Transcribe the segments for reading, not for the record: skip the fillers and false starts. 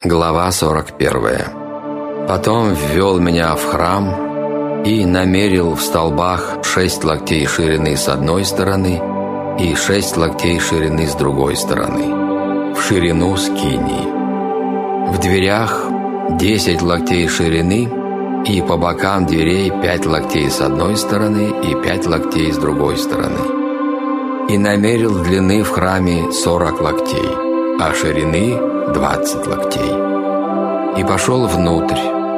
Глава 41. Потом ввел меня в храм и намерил в столбах 6 локтей ширины с одной стороны и 6 локтей ширины с другой стороны, в ширину скинии. В дверях 10 локтей ширины и по бокам дверей 5 локтей с одной стороны и 5 локтей с другой стороны. И намерил длины в храме 40 локтей, а ширины 20 локтей. И пошел внутрь,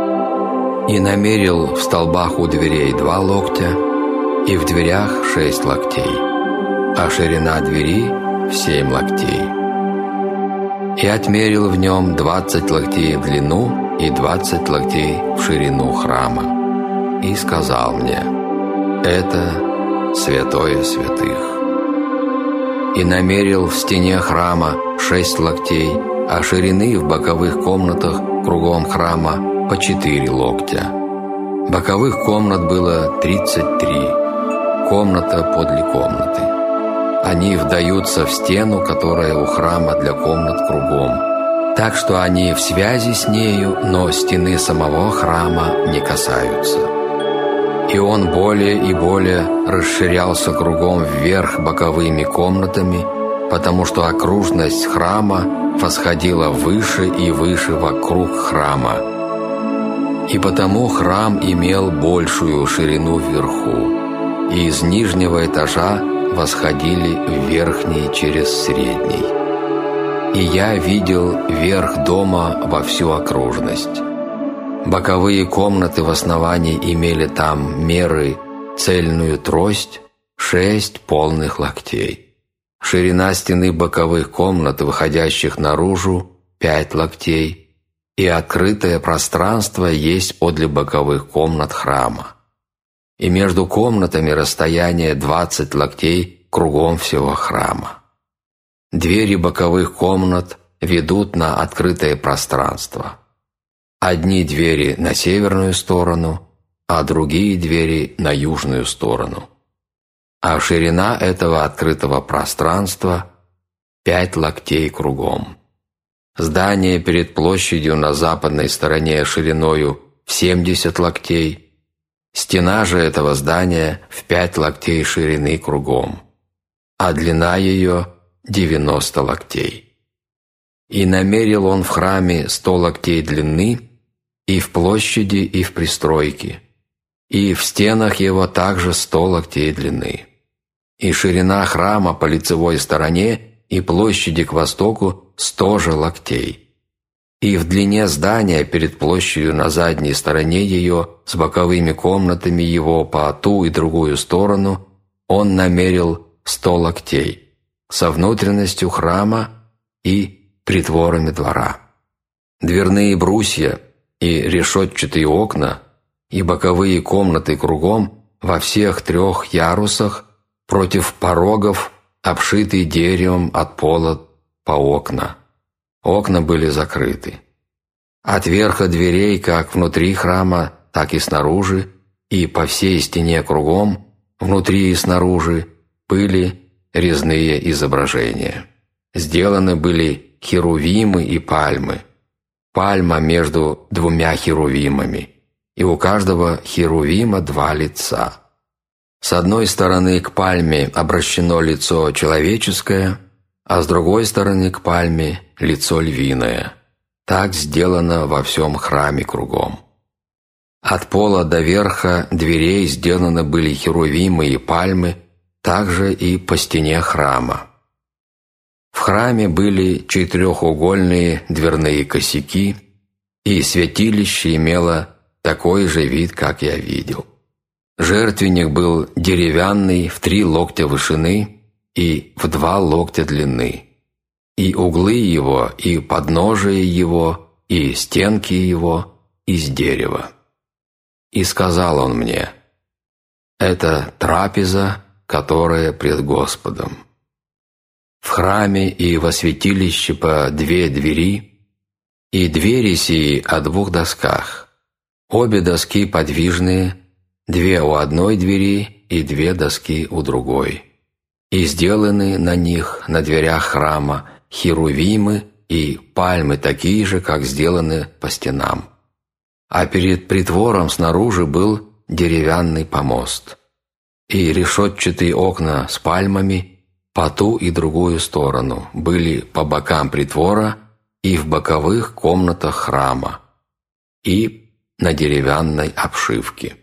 и намерил в столбах у дверей 2 локтя, и в дверях 6 локтей, а ширина двери 7 локтей. И отмерил в нем 20 локтей в длину и 20 локтей в ширину храма, и сказал мне: «Это святое святых». И намерил в стене храма 6 локтей, а ширины в боковых комнатах кругом храма по 4 локтя. Боковых комнат было 33, комната подле комнаты. Они вдаются в стену, которая у храма для комнат кругом, так что они в связи с нею, но стены самого храма не касаются. И он более и более расширялся кругом вверх боковыми комнатами, потому что окружность храма восходила выше и выше вокруг храма. И потому храм имел большую ширину вверху, и из нижнего этажа восходили в верхний через средний. И я видел верх дома во всю окружность. Боковые комнаты в основании имели там меры цельную трость 6 полных локтей. Ширина стены боковых комнат, выходящих наружу, 5 локтей, и открытое пространство есть подле боковых комнат храма. И между комнатами расстояние 20 локтей кругом всего храма. Двери боковых комнат ведут на открытое пространство. Одни двери на северную сторону, а другие двери на южную сторону. А ширина этого открытого пространства 5 локтей кругом. Здание перед площадью на западной стороне шириною в 70 локтей, стена же этого здания в 5 локтей ширины кругом, а длина ее 90 локтей. И намерил он в храме 100 локтей длины и в площади, и в пристройке, и в стенах его также 100 локтей длины. И ширина храма по лицевой стороне и площади к востоку 100 же локтей. И в длине здания перед площадью на задней стороне ее с боковыми комнатами его по ту и другую сторону он намерил 100 локтей со внутренностью храма и притворами двора. Дверные брусья и решетчатые окна и боковые комнаты кругом во всех 3 ярусах против порогов, обшитые деревом от пола по окна. Окна были закрыты. От верха дверей, как внутри храма, так и снаружи, и по всей стене кругом, внутри и снаружи, были резные изображения. Сделаны были херувимы и пальмы. Пальма между 2 херувимами, и у каждого херувима 2 лица. С одной стороны к пальме обращено лицо человеческое, а с другой стороны к пальме лицо львиное. Так сделано во всем храме кругом. От пола до верха дверей сделаны были херувимы и пальмы, также и по стене храма. В храме были 4-угольные дверные косяки, и святилище имело такой же вид, как я видел. Жертвенник был деревянный в 3 локтя вышины и в 2 локтя длины, и углы его, и подножие его, и стенки его из дерева. И сказал он мне: «Это трапеза, которая пред Господом». В храме и во святилище по 2 двери, и двери сии о 2 досках, обе доски подвижные, 2 у одной двери и 2 доски у другой. И сделаны на них, на дверях храма, херувимы и пальмы такие же, как сделаны по стенам. А перед притвором снаружи был деревянный помост. И решетчатые окна с пальмами по ту и другую сторону были по бокам притвора и в боковых комнатах храма, и на деревянной обшивке.